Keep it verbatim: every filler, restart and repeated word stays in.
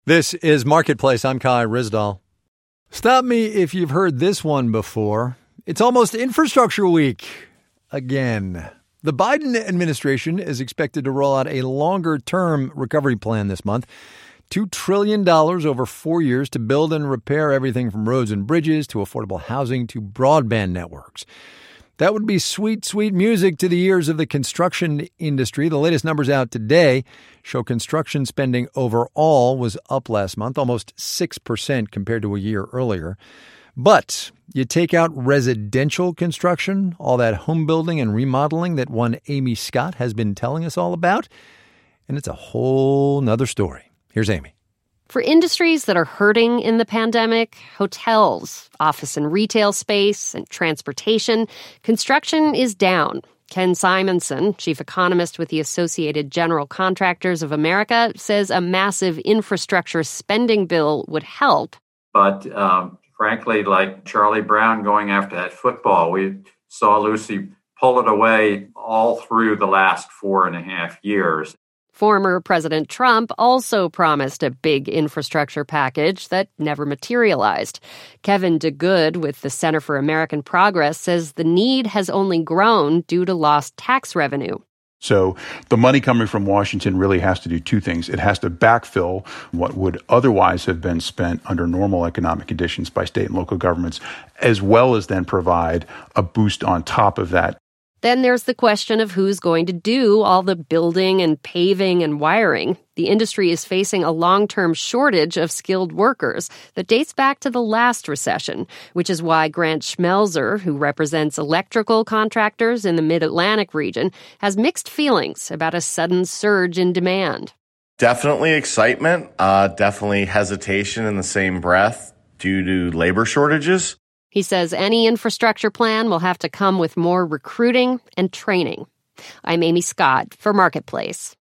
This is Marketplace. I'm Kai Ryssdal. Stop me if you've heard this one before. It's almost infrastructure week again. The Biden administration is expected to roll out a longer-term recovery plan this month. two trillion dollars over four years to build and repair everything from roads and bridges to affordable housing to broadband networks. That would be sweet, sweet music to the ears of the construction industry. The latest numbers out today show construction spending overall was up last month, almost six percent compared to a year earlier. But you take out residential construction, all that home building and remodeling that one Amy Scott has been telling us all about, and it's a whole nother story. Here's Amy. For industries that are hurting in the pandemic, hotels, office and retail space, and transportation, construction is down. Ken Simonson, chief economist with the Associated General Contractors of America, says a massive infrastructure spending bill would help. But um, frankly, like Charlie Brown going after that football, we saw Lucy pull it away all through the last four and a half years. Former President Trump also promised a big infrastructure package that never materialized. Kevin DeGood with the Center for American Progress says the need has only grown due to lost tax revenue. So the money coming from Washington really has to do two things. It has to backfill what would otherwise have been spent under normal economic conditions by state and local governments, as well as then provide a boost on top of that. Then there's the question of who's going to do all the building and paving and wiring. The industry is facing a long-term shortage of skilled workers that dates back to the last recession, which is why Grant Schmelzer, who represents electrical contractors in the Mid-Atlantic region, has mixed feelings about a sudden surge in demand. Definitely excitement, uh, definitely hesitation in the same breath due to labor shortages. He says any infrastructure plan will have to come with more recruiting and training. I'm Amy Scott for Marketplace.